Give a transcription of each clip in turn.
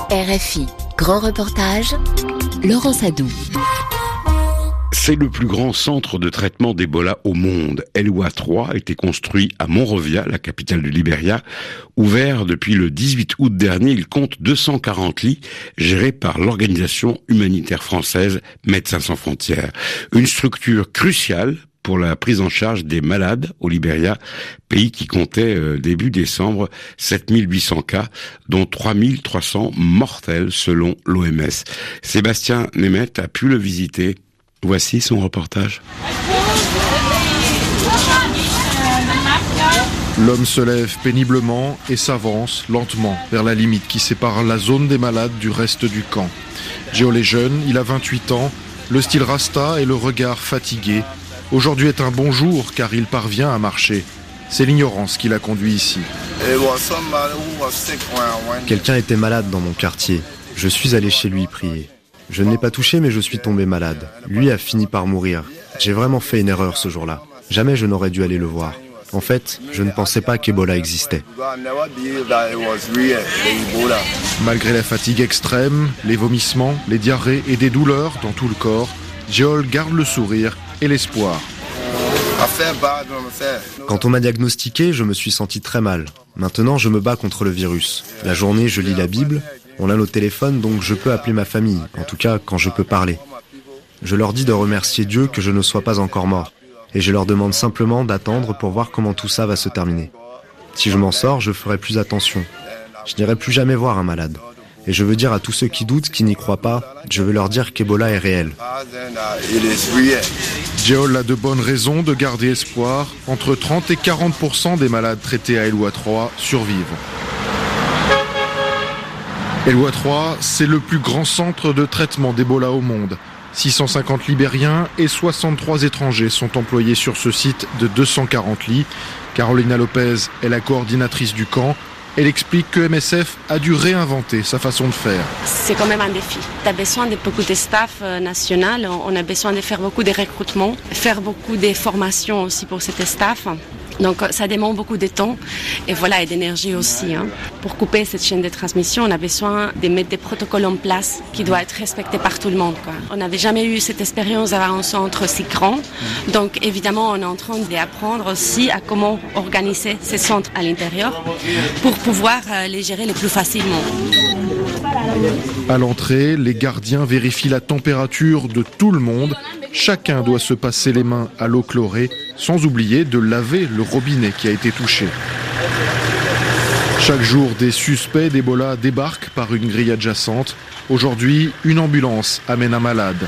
RFI, grand reportage, Laurent Sadou. C'est le plus grand centre de traitement d'Ebola au monde. Elwa 3 a été construit à Monrovia, la capitale du Libéria. Ouvert depuis le 18 août dernier, il compte 240 lits gérés par l'organisation humanitaire française Médecins sans frontières. Une structure cruciale pour la prise en charge des malades au Libéria, pays qui comptait début décembre 7800 cas, dont 3300 mortels selon l'OMS. Sébastien Nemeth a pu le visiter. Voici son reportage. L'homme se lève péniblement et s'avance lentement vers la limite qui sépare la zone des malades du reste du camp. Joel est jeune, il a 28 ans, le style rasta et le regard fatigué. Aujourd'hui est un bon jour car il parvient à marcher. C'est l'ignorance qui l'a conduit ici. Quelqu'un était malade dans mon quartier. Je suis allé chez lui prier. Je ne l'ai pas touché mais je suis tombé malade. Lui a fini par mourir. J'ai vraiment fait une erreur ce jour-là. Jamais je n'aurais dû aller le voir. En fait, je ne pensais pas qu'Ebola existait. Malgré la fatigue extrême, les vomissements, les diarrhées et des douleurs dans tout le corps, Joel garde le sourire et l'espoir. Quand on m'a diagnostiqué, je me suis senti très mal. Maintenant, je me bats contre le virus. La journée, je lis la Bible. On a nos téléphones, donc je peux appeler ma famille, en tout cas quand je peux parler. Je leur dis de remercier Dieu que je ne sois pas encore mort. Et je leur demande simplement d'attendre pour voir comment tout ça va se terminer. Si je m'en sors, je ferai plus attention. Je n'irai plus jamais voir un malade. Et je veux dire à tous ceux qui doutent, qui n'y croient pas, je veux leur dire qu'Ebola est réel. Joel a de bonnes raisons de garder espoir. Entre 30 et 40% des malades traités à Elwa 3 survivent. Elwa 3, c'est le plus grand centre de traitement d'Ebola au monde. 650 Libériens et 63 étrangers sont employés sur ce site de 240 lits. Carolina Lopez est la coordinatrice du camp. Elle explique que MSF a dû réinventer sa façon de faire. C'est quand même un défi. Tu as besoin de beaucoup de staff national. On a besoin de faire beaucoup de recrutements, faire beaucoup de formations aussi pour cet staff. Donc ça demande beaucoup de temps et voilà, et d'énergie aussi. Pour couper cette chaîne de transmission, on a besoin de mettre des protocoles en place qui doivent être respectés par tout le monde. On n'avait jamais eu cette expérience d'avoir un centre si grand. Donc évidemment, on est en train d'apprendre aussi à comment organiser ces centres à l'intérieur pour pouvoir les gérer le plus facilement. À l'entrée, les gardiens vérifient la température de tout le monde. Chacun doit se passer les mains à l'eau chlorée, sans oublier de laver le robinet qui a été touché. Chaque jour, des suspects d'Ebola débarquent par une grille adjacente. Aujourd'hui, une ambulance amène un malade.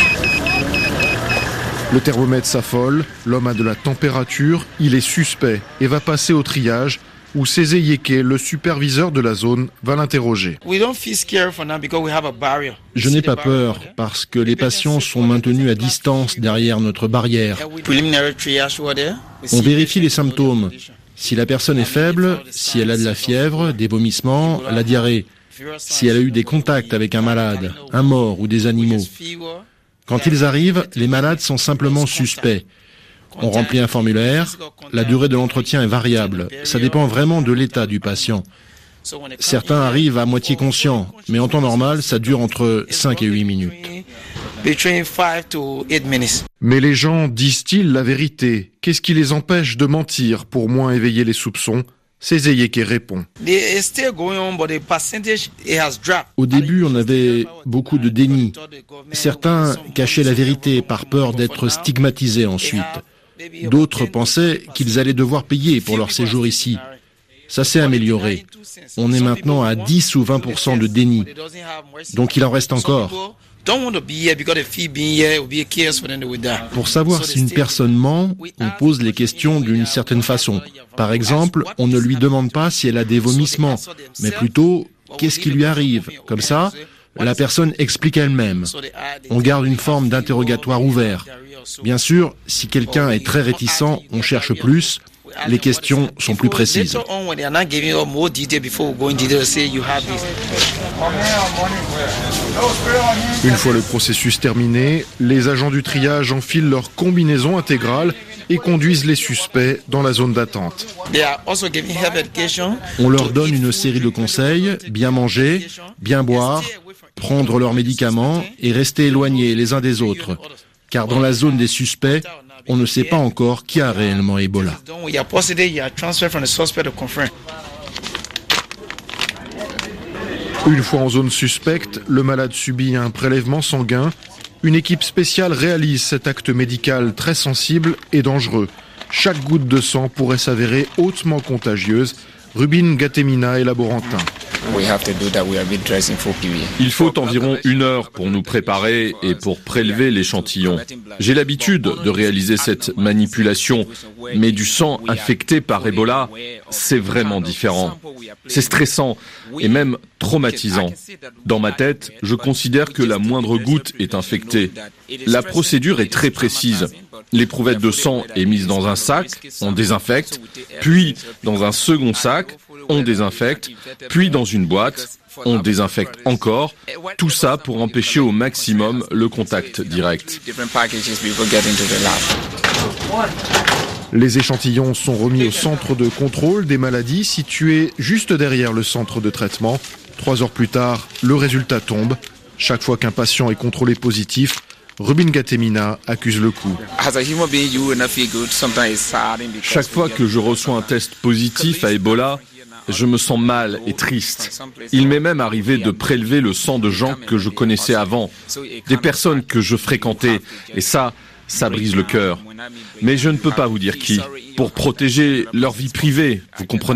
Le thermomètre s'affole, l'homme a de la température, il est suspect et va passer au triage, où Césé Yeke, le superviseur de la zone, va l'interroger. Je n'ai pas peur parce que les patients sont maintenus à distance derrière notre barrière. On vérifie les symptômes. Si la personne est faible, si elle a de la fièvre, des vomissements, la diarrhée, si elle a eu des contacts avec un malade, un mort ou des animaux. Quand ils arrivent, les malades sont simplement suspects. On remplit un formulaire, la durée de l'entretien est variable, ça dépend vraiment de l'état du patient. Certains arrivent à moitié conscients, mais en temps normal, ça dure entre 5 et 8 minutes. Mais les gens disent-ils la vérité? Qu'est-ce qui les empêche de mentir pour moins éveiller les soupçons? Césé Yeke répond. Au début, on avait beaucoup de déni. Certains cachaient la vérité par peur d'être stigmatisés ensuite. D'autres pensaient qu'ils allaient devoir payer pour leur séjour ici. Ça s'est amélioré. On est maintenant à 10 ou 20% de déni. Donc il en reste encore. Pour savoir si une personne ment, on pose les questions d'une certaine façon. Par exemple, on ne lui demande pas si elle a des vomissements, mais plutôt qu'est-ce qui lui arrive. Comme ça, la personne explique elle-même. On garde une forme d'interrogatoire ouvert. Bien sûr, si quelqu'un est très réticent, on cherche plus. Les questions sont plus précises. Une fois le processus terminé, les agents du triage enfilent leur combinaison intégrale et conduisent les suspects dans la zone d'attente. On leur donne une série de conseils, bien manger, bien boire, prendre leurs médicaments et rester éloignés les uns des autres. Car dans la zone des suspects, on ne sait pas encore qui a réellement Ebola. Une fois en zone suspecte, le malade subit un prélèvement sanguin. Une équipe spéciale réalise cet acte médical très sensible et dangereux. Chaque goutte de sang pourrait s'avérer hautement contagieuse. Rubin Gatemina est laborantin. Il faut environ 1 heure pour nous préparer et pour prélever l'échantillon. J'ai l'habitude de réaliser cette manipulation, mais du sang infecté par Ebola, c'est vraiment différent. C'est stressant et même traumatisant. Dans ma tête, je considère que la moindre goutte est infectée. La procédure est très précise. L'éprouvette de sang est mise dans un sac, on désinfecte, puis dans un second sac, on désinfecte, puis dans une boîte, on désinfecte encore, tout ça pour empêcher au maximum le contact direct. Les échantillons sont remis au centre de contrôle des maladies situé juste derrière le centre de traitement. 3 heures plus tard, le résultat tombe. Chaque fois qu'un patient est contrôlé positif, Rubin Gatemina accuse le coup. Chaque fois que je reçois un test positif à Ebola, je me sens mal et triste. Il m'est même arrivé de prélever le sang de gens que je connaissais avant, des personnes que je fréquentais, et ça brise le cœur. Mais je ne peux pas vous dire qui, pour protéger leur vie privée, vous comprenez ?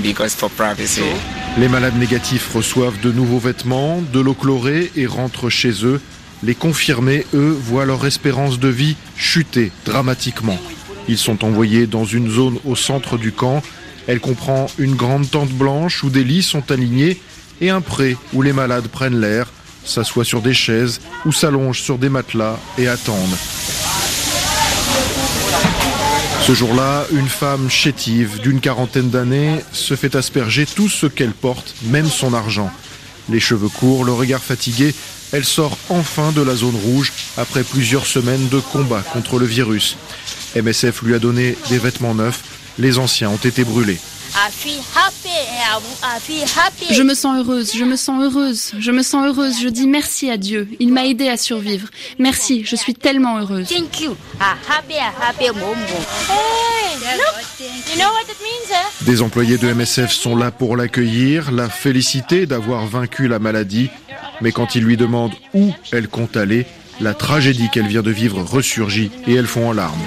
Les malades négatifs reçoivent de nouveaux vêtements, de l'eau chlorée et rentrent chez eux. Les confirmés, eux, voient leur espérance de vie chuter dramatiquement. Ils sont envoyés dans une zone au centre du camp. Elle comprend une grande tente blanche où des lits sont alignés et un pré où les malades prennent l'air, s'assoient sur des chaises ou s'allongent sur des matelas et attendent. Ce jour-là, une femme chétive d'une 40aine d'années se fait asperger tout ce qu'elle porte, même son argent. Les cheveux courts, le regard fatigué, elle sort enfin de la zone rouge après plusieurs semaines de combat contre le virus. MSF lui a donné des vêtements neufs, les anciens ont été brûlés. Je me sens heureuse, je dis merci à Dieu, il m'a aidée à survivre. Merci, je suis tellement heureuse. Des employés de MSF sont là pour l'accueillir, la féliciter d'avoir vaincu la maladie. Mais quand ils lui demandent où elle compte aller, la tragédie qu'elle vient de vivre ressurgit et elles font en larmes.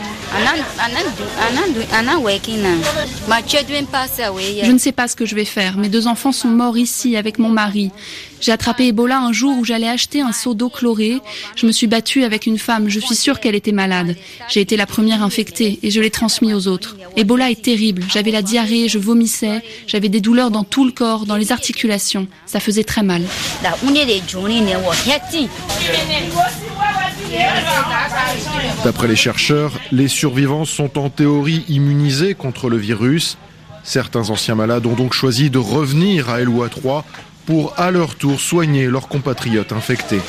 Je ne sais pas ce que je vais faire. Mes 2 enfants sont morts ici avec mon mari. J'ai attrapé Ebola un jour où j'allais acheter un seau d'eau chlorée. Je me suis battue avec une femme. Je suis sûre qu'elle était malade. J'ai été la première infectée et je l'ai transmis aux autres. Ebola est terrible. J'avais la diarrhée, je vomissais. J'avais des douleurs dans tout le corps, dans les articulations. Ça faisait très mal. D'après les chercheurs, les survivants sont en théorie immunisés contre le virus. Certains anciens malades ont donc choisi de revenir à Eloi 3 pour à leur tour soigner leurs compatriotes infectés.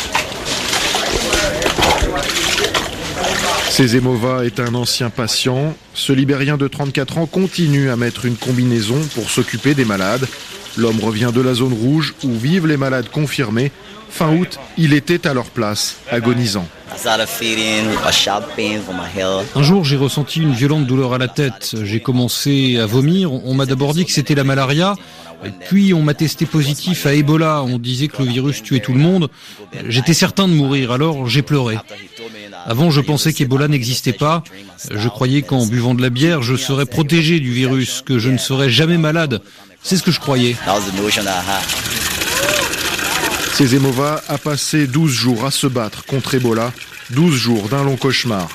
Sezemova est un ancien patient. Ce Libérien de 34 ans continue à mettre une combinaison pour s'occuper des malades. L'homme revient de la zone rouge où vivent les malades confirmés. Fin août, il était à leur place, agonisant. Un jour, j'ai ressenti une violente douleur à la tête. J'ai commencé à vomir. On m'a d'abord dit que c'était la malaria. Puis on m'a testé positif à Ebola. On disait que le virus tuait tout le monde. J'étais certain de mourir, alors j'ai pleuré. Avant, je pensais qu'Ebola n'existait pas. Je croyais qu'en buvant de la bière, je serais protégé du virus, que je ne serais jamais malade. C'est ce que je croyais. Sezemova a passé 12 jours à se battre contre Ebola, 12 jours d'un long cauchemar.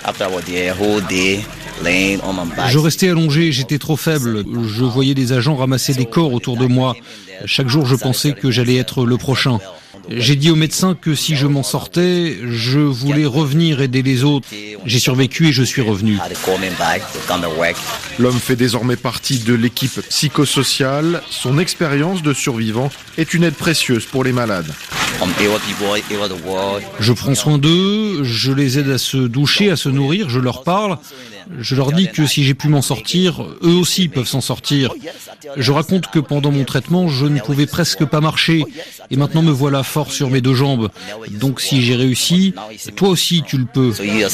Je restais allongé, j'étais trop faible. Je voyais des agents ramasser des corps autour de moi. Chaque jour, je pensais que j'allais être le prochain. J'ai dit au médecin que si je m'en sortais, je voulais revenir aider les autres. J'ai survécu et je suis revenu. L'homme fait désormais partie de l'équipe psychosociale. Son expérience de survivant est une aide précieuse pour les malades. Je prends soin d'eux, je les aide à se doucher, à se nourrir, je leur parle. Je leur dis que si j'ai pu m'en sortir, eux aussi peuvent s'en sortir. Je raconte que pendant mon traitement, je ne pouvais presque pas marcher. Et maintenant me voilà fort sur mes 2 jambes. Donc si j'ai réussi, toi aussi tu le peux.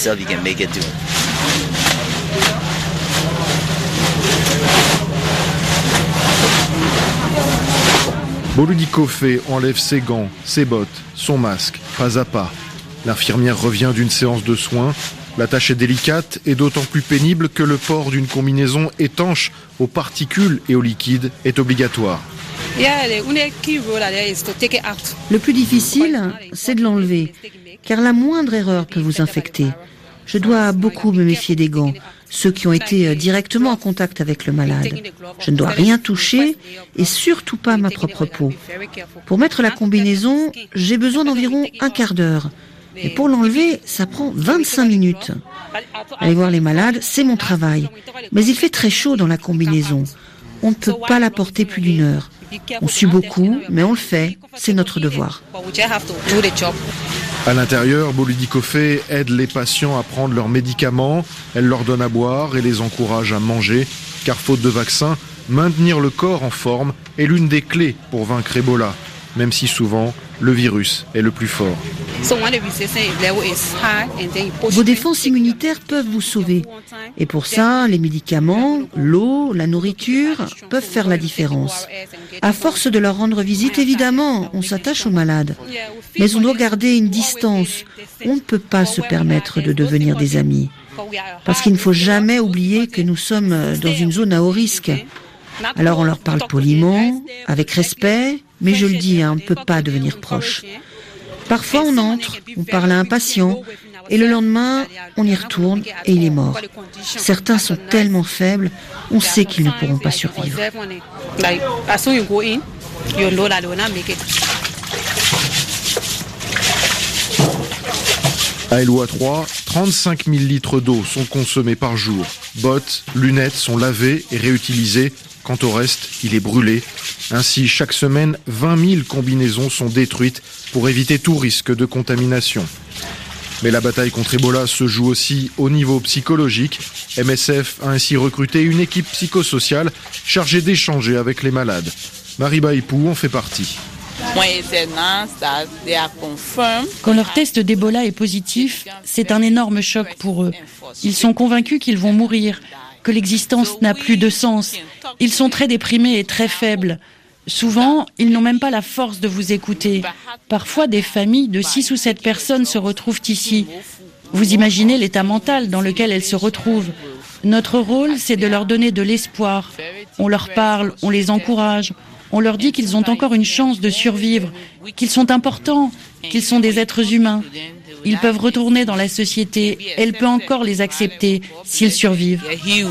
Boludikofé enlève ses gants, ses bottes, son masque, pas à pas. L'infirmière revient d'une séance de soins. La tâche est délicate et d'autant plus pénible que le port d'une combinaison étanche aux particules et aux liquides est obligatoire. Le plus difficile, c'est de l'enlever, car la moindre erreur peut vous infecter. Je dois beaucoup me méfier des gants, ceux qui ont été directement en contact avec le malade. Je ne dois rien toucher et surtout pas ma propre peau. Pour mettre la combinaison, j'ai besoin d'environ un quart d'heure. Et pour l'enlever, ça prend 25 minutes. Aller voir les malades, c'est mon travail. Mais il fait très chaud dans la combinaison. On ne peut pas la porter plus d'1 heure. On sue beaucoup, mais on le fait. C'est notre devoir. À l'intérieur, Boludikofé aide les patients à prendre leurs médicaments. Elle leur donne à boire et les encourage à manger. Car faute de vaccin, maintenir le corps en forme est l'une des clés pour vaincre Ebola. Même si souvent, le virus est le plus fort. Vos défenses immunitaires peuvent vous sauver. Et pour ça, les médicaments, l'eau, la nourriture peuvent faire la différence. À force de leur rendre visite, évidemment, on s'attache aux malades. Mais on doit garder une distance. On ne peut pas se permettre de devenir des amis. Parce qu'il ne faut jamais oublier que nous sommes dans une zone à haut risque. Alors on leur parle poliment, avec respect, mais je le dis, on ne peut pas devenir proche. Parfois on entre, on parle à un patient, et le lendemain, on y retourne et il est mort. Certains sont tellement faibles, on sait qu'ils ne pourront pas survivre. À Eloi 3, 35 000 litres d'eau sont consommés par jour. Bottes, lunettes sont lavées et réutilisées. Quant au reste, il est brûlé. Ainsi, chaque semaine, 20 000 combinaisons sont détruites pour éviter tout risque de contamination. Mais la bataille contre Ebola se joue aussi au niveau psychologique. MSF a ainsi recruté une équipe psychosociale chargée d'échanger avec les malades. Marie Baïpou en fait partie. Quand leur test d'Ebola est positif, c'est un énorme choc pour eux. Ils sont convaincus qu'ils vont mourir, que l'existence n'a plus de sens. Ils sont très déprimés et très faibles. Souvent, ils n'ont même pas la force de vous écouter. Parfois, des familles de 6 ou 7 personnes se retrouvent ici. Vous imaginez l'état mental dans lequel elles se retrouvent. Notre rôle, c'est de leur donner de l'espoir. On leur parle, on les encourage. On leur dit qu'ils ont encore une chance de survivre, qu'ils sont importants, qu'ils sont des êtres humains. Ils peuvent retourner dans la société. Elle peut encore les accepter s'ils survivent.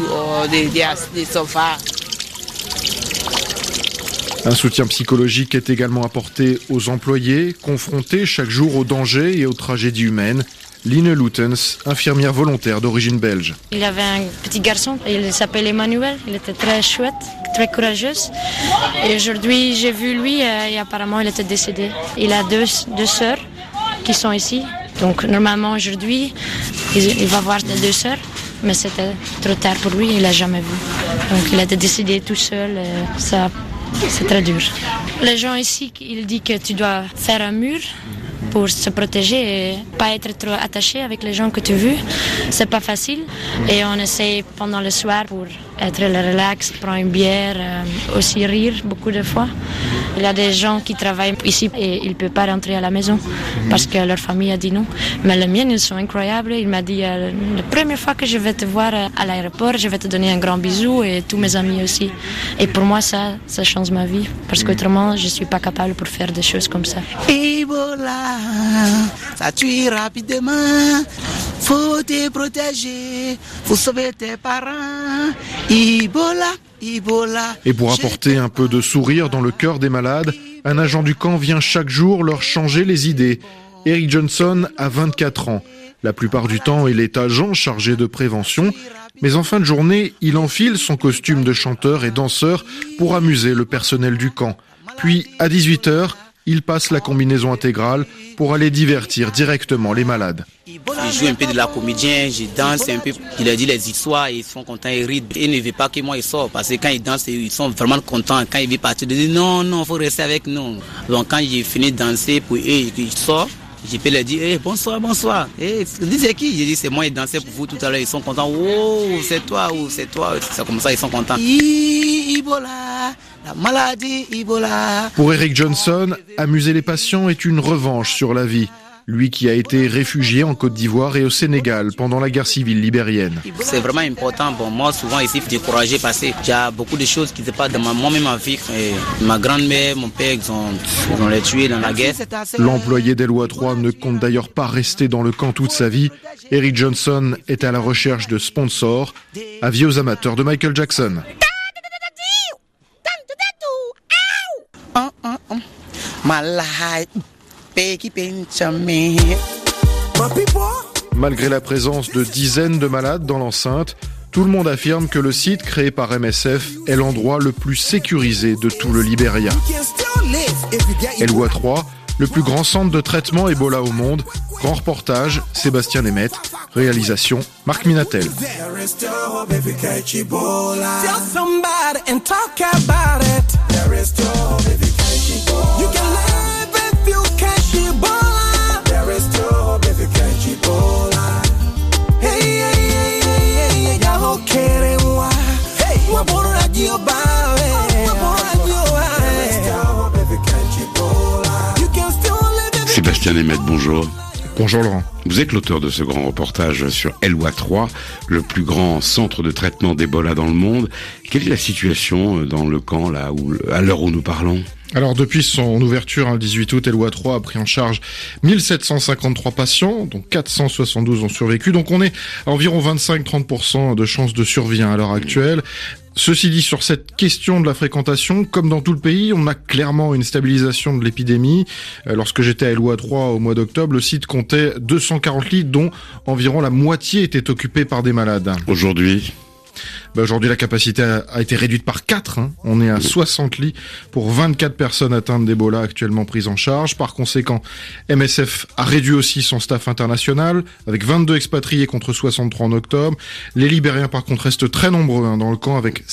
Un soutien psychologique est également apporté aux employés, confrontés chaque jour aux dangers et aux tragédies humaines. Line Lutens, infirmière volontaire d'origine belge. Il y avait un petit garçon, il s'appelait Emmanuel, il était très chouette, très courageux. Et aujourd'hui, j'ai vu lui et apparemment il était décédé. Il a deux sœurs qui sont ici. Donc normalement aujourd'hui, il va voir les 2 sœurs, mais c'était trop tard pour lui, il l'a jamais vu. Donc il a été décédé tout seul, ça, c'est très dur. Les gens ici, ils disent que tu dois faire un mur pour se protéger et pas être trop attaché avec les gens que tu veux. C'est pas facile et on essaie pendant le soir pour être relax, prendre une bière, aussi rire beaucoup de fois. Il y a des gens qui travaillent ici et ils ne peuvent pas rentrer à la maison parce que leur famille a dit non. Mais les miens, ils sont incroyables. Il m'a dit, la première fois que je vais te voir à l'aéroport, je vais te donner un grand bisou et tous mes amis aussi. Et pour moi, ça change ma vie parce qu'autrement, je ne suis pas capable pour faire des choses comme ça. Ebola, ça tue rapidement. Faut te protéger, faut sauver tes parents. Ebola, Ebola. Et pour apporter un peu de sourire dans le cœur des malades, un agent du camp vient chaque jour leur changer les idées. Eric Johnson a 24 ans. La plupart du temps, il est agent chargé de prévention. Mais en fin de journée, il enfile son costume de chanteur et danseur pour amuser le personnel du camp. Puis, à 18h, il passe la combinaison intégrale pour aller divertir directement les malades. Je joue un peu de la comédien, je danse un peu, je leur dis les histoires, ils sont contents, ils rient. Ils ne veulent pas que moi je sorte parce que quand ils dansent, ils sont vraiment contents. Quand ils veulent partir, ils disent non, il faut rester avec nous. Donc quand j'ai fini de danser pour eux et que je sors, je peux leur dire bonsoir. C'est qui? Je dis c'est moi, je dansais pour vous tout à l'heure, ils sont contents. Oh, c'est toi. C'est comme ça, ils sont contents. Ebola, la maladie Ebola. Pour Eric Johnson, amuser les patients est une revanche sur la vie. Lui qui a été réfugié en Côte d'Ivoire et au Sénégal pendant la guerre civile libérienne. C'est vraiment important pour moi, souvent ici, décourager parce qu'il y a beaucoup de choses qui se passent dans moi-même ma vie. Ma grand-mère, mon père, ils ont les tués dans la guerre. L'employé d'Eloi 3 ne compte d'ailleurs pas rester dans le camp toute sa vie. Eric Johnson est à la recherche de sponsors, avis aux amateurs de Michael Jackson. Malgré la présence de dizaines de malades dans l'enceinte, tout le monde affirme que le site créé par MSF est l'endroit le plus sécurisé de tout le Libéria. Eloi 3, le plus grand centre de traitement Ebola au monde. Grand reportage, Sébastien Nemeth. Réalisation, Marc Minatel. Sébastien Nemeth, bonjour. Bonjour Laurent. Vous êtes l'auteur de ce grand reportage sur Eloi 3, le plus grand centre de traitement d'Ebola dans le monde. Quelle est la situation dans le camp là à l'heure où nous parlons ? Alors depuis son ouverture le 18 août, Eloi 3 a pris en charge 1753 patients, dont 472 ont survécu. Donc on est à environ 25-30% de chances de survie à l'heure actuelle. Ceci dit, sur cette question de la fréquentation, comme dans tout le pays, on a clairement une stabilisation de l'épidémie. Lorsque j'étais à Eloi 3 au mois d'octobre, le site comptait 240 lits, dont environ la moitié étaient occupés par des malades. Aujourd'hui ? Aujourd'hui, la capacité a été réduite par 4. On est à 60 lits pour 24 personnes atteintes d'Ebola actuellement prises en charge. Par conséquent, MSF a réduit aussi son staff international, avec 22 expatriés contre 63 en octobre. Les Libériens, par contre, restent très nombreux dans le camp, avec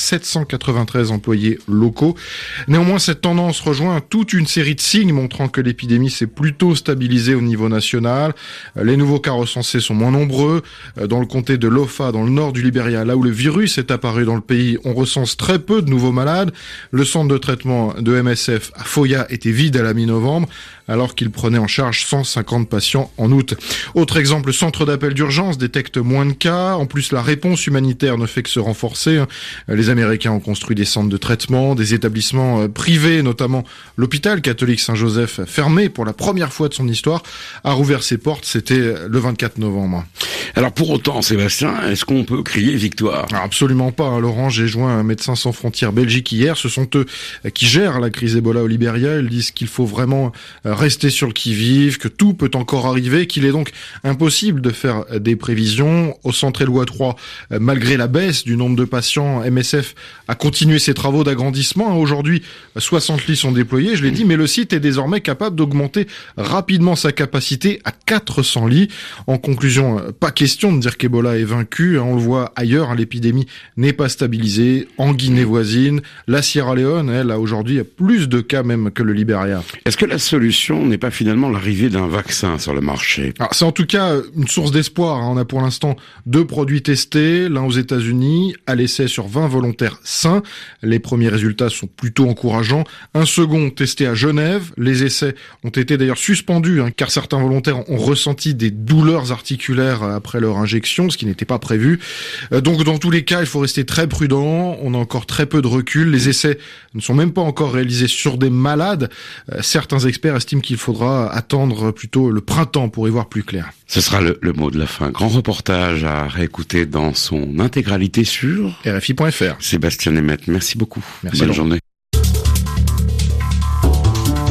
793 employés locaux. Néanmoins, cette tendance rejoint toute une série de signes montrant que l'épidémie s'est plutôt stabilisée au niveau national. Les nouveaux cas recensés sont moins nombreux. Dans le comté de Lofa, dans le nord du Libéria, là où le virus est apparu dans le pays, on recense très peu de nouveaux malades. Le centre de traitement de MSF à Foya était vide à la mi-novembre, alors qu'il prenait en charge 150 patients en août. Autre exemple, le centre d'appel d'urgence détecte moins de cas. En plus, la réponse humanitaire ne fait que se renforcer. Les Américains ont construit des centres de traitement, des établissements privés, notamment l'hôpital catholique Saint-Joseph, fermé pour la première fois de son histoire, a rouvert ses portes. C'était le 24 novembre. Alors pour autant, Sébastien, est-ce qu'on peut crier victoire ? Absolument pas, Laurent. J'ai joint Médecins sans frontières Belgique hier. Ce sont eux qui gèrent la crise Ebola au Libéria. Ils disent qu'il faut vraiment rester sur le qui-vive, que tout peut encore arriver, qu'il est donc impossible de faire des prévisions. Au centre Eloi 3, malgré la baisse du nombre de patients, MSF a continué ses travaux d'agrandissement. Aujourd'hui, 60 lits sont déployés, je l'ai dit, mais le site est désormais capable d'augmenter rapidement sa capacité à 400 lits. En conclusion, pas question de dire qu'Ebola est vaincu. On le voit ailleurs, l'épidémie n'est pas stabilisée. En Guinée voisine, la Sierra Leone, elle a aujourd'hui plus de cas même que le Libéria. Est-ce que la solution n'est pas finalement l'arrivée d'un vaccin sur le marché ? Alors, c'est en tout cas une source d'espoir. On a pour l'instant 2 produits testés, l'un aux États-Unis, à l'essai sur 20 volontaires sains. Les premiers résultats sont plutôt encourageants. Un second testé à Genève. Les essais ont été d'ailleurs suspendus, car certains volontaires ont ressenti des douleurs articulaires après leur injection, ce qui n'était pas prévu. Donc dans tous les cas, il faut rester très prudent. On a encore très peu de recul. Les essais ne sont même pas encore réalisés sur des malades. Certains experts estiment qu'il faudra attendre plutôt le printemps pour y voir plus clair. Ce sera le mot de la fin. Grand reportage à réécouter dans son intégralité sur RFI.fr. Sébastien Nemeth, merci beaucoup. Merci. Bonne journée.